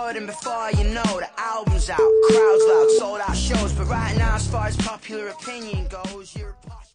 good, and before you know, the album's out, crowds loud, sold out shows. But right now, as far as popular opinion goes, you're